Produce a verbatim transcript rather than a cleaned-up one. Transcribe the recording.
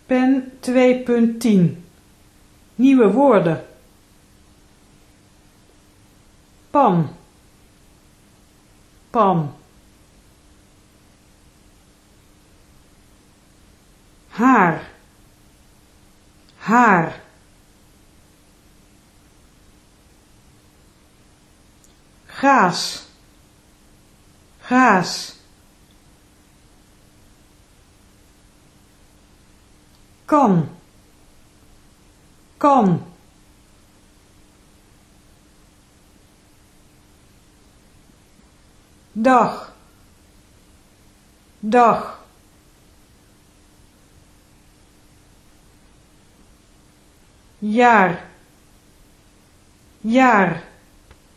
Pen twee punt tien. Nieuwe woorden. Pan. Pan. Haar. Haar. Gaas. Gaas. Kan. Kan. Dag. Dag. Jaar. Jaar.